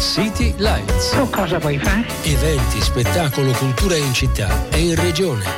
City Lights. Tu cosa vuoi fare? Eventi, spettacolo, cultura in città e in regione.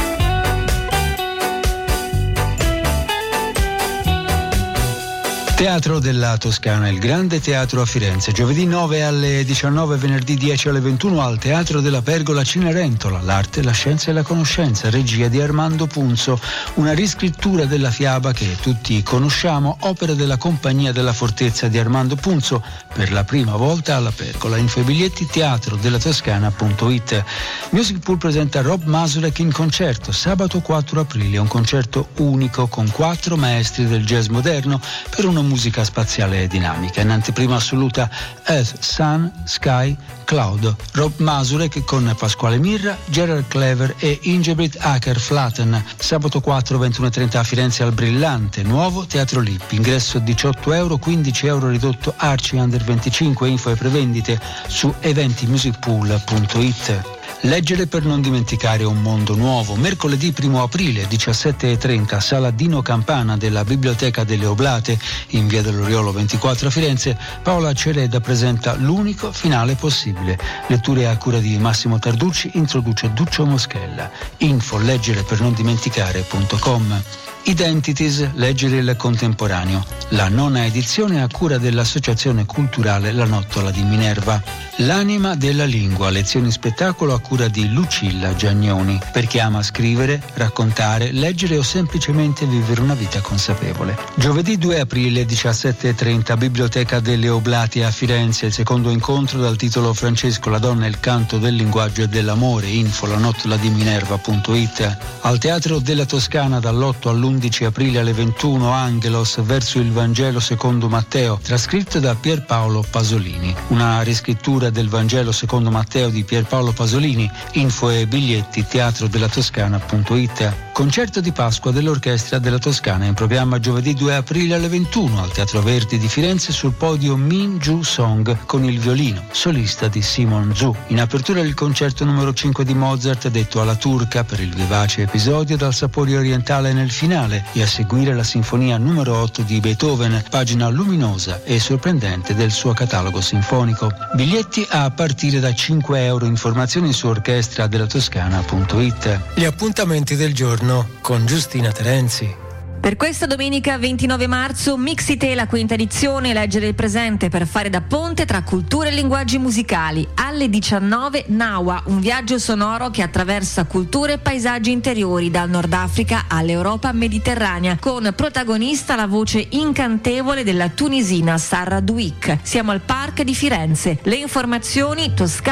Teatro della Toscana, il Grande Teatro a Firenze, giovedì 9 alle 19, venerdì 10 alle 21 al Teatro della Pergola Cenerentola, l'arte, la scienza e la conoscenza, regia di Armando Punzo, una riscrittura della fiaba che tutti conosciamo, opera della Compagnia della Fortezza di Armando Punzo, per la prima volta alla Pergola. Info e biglietti teatrodellatoscana.it. Music Pool presenta Rob Masurek in concerto, sabato 4 aprile, un concerto unico con 4 maestri del jazz moderno per una musica spaziale e dinamica. In anteprima assoluta Earth, Sun, Sky, Cloud. Rob Masurek con Pasquale Mirra, Gerard Clever e Ingebrigt Aker-Flaten. Sabato 4, 21:30 a Firenze al Brillante, nuovo Teatro Lippi. Ingresso €18, €15 ridotto Arci Under 25. Info e prevendite su eventimusicpool.it. Leggere per non dimenticare un mondo nuovo. Mercoledì 1 aprile 17:30, Sala Dino Campana della Biblioteca delle Oblate in via dell'Oriolo 24 a Firenze. Paola Cereda presenta L'unico finale possibile. Letture a cura di Massimo Tarducci, introduce Duccio Moschella. Info leggere per non dimenticare.com. Identities, leggere il contemporaneo. La 9ª edizione a cura dell'Associazione Culturale La Nottola di Minerva. L'anima della lingua, lezioni spettacolo a cura di Lucilla Giagnoni. Per chi ama scrivere, raccontare, leggere o semplicemente vivere una vita consapevole. Giovedì 2 aprile 17:30, Biblioteca delle Oblati a Firenze, il secondo incontro dal titolo Francesco, la donna e il canto del linguaggio e dell'amore. Info lanottoladiminerva.it. Al Teatro della Toscana dall'8 all'11 aprile alle 21, Angelos verso il Vangelo secondo Matteo, trascritto da Pierpaolo Pasolini. Una riscrittura del Vangelo secondo Matteo di Pierpaolo Pasolini. Info e biglietti teatrodellatoscana.it. Concerto di Pasqua dell'Orchestra della Toscana in programma giovedì 2 aprile alle 21 al Teatro Verdi di Firenze, sul podio Min Ju Song con il violino, solista di Simon Zhu. In apertura il concerto numero 5 di Mozart detto alla turca per il vivace episodio dal sapore orientale nel finale, e a seguire la sinfonia numero 8 di Beethoven, pagina luminosa e sorprendente del suo catalogo sinfonico. Biglietti a partire da €5. Informazioni su orchestradellatoscana.it. Gli appuntamenti del giorno con Giustina Terenzi. Per questa domenica 29 marzo, Mixite, la quinta edizione, leggere il presente per fare da ponte tra cultura e linguaggi musicali. Alle 19, Nawa, un viaggio sonoro che attraversa culture e paesaggi interiori dal Nord Africa all'Europa mediterranea, con protagonista la voce incantevole della tunisina Sarah Douik. Siamo al Park di Firenze. Le informazioni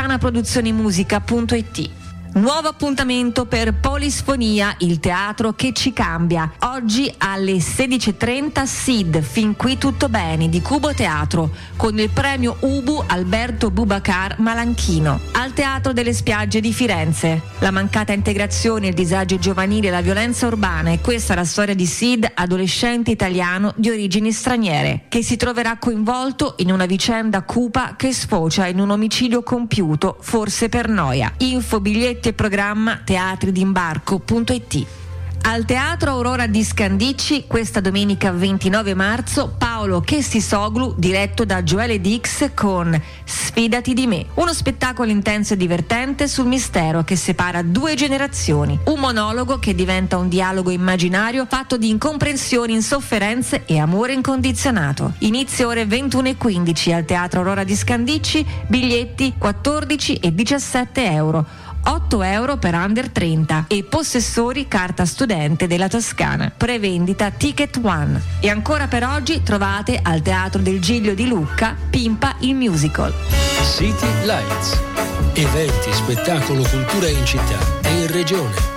toscanaproduzionimusica.it. Nuovo appuntamento per Polisfonia, il teatro che ci cambia. Oggi alle 16:30 SID, Fin qui tutto bene, di Cubo Teatro, con il premio Ubu Alberto Bubacar Malanchino, al Teatro delle Spiagge di Firenze. La mancata integrazione, il disagio giovanile e la violenza urbana, è questa la storia di Sid, adolescente italiano di origini straniere, che si troverà coinvolto in una vicenda cupa che sfocia in un omicidio compiuto, forse per noia. Info, biglietti e programma teatridimbarco.it. Al Teatro Aurora di Scandicci, questa domenica 29 marzo, Paolo Chestisoglu, diretto da Joele Dix, con Sfidati di me, uno spettacolo intenso e divertente sul mistero che separa due generazioni, un monologo che diventa un dialogo immaginario fatto di incomprensioni, insofferenze e amore incondizionato. Inizio ore 21:15 al Teatro Aurora di Scandicci, biglietti 14 e €17. €8 per under 30 e possessori carta studente della Toscana. Prevendita Ticket One. E ancora per oggi trovate al Teatro del Giglio di Lucca Pimpa il musical. City Lights. Eventi, spettacolo, cultura in città e in regione.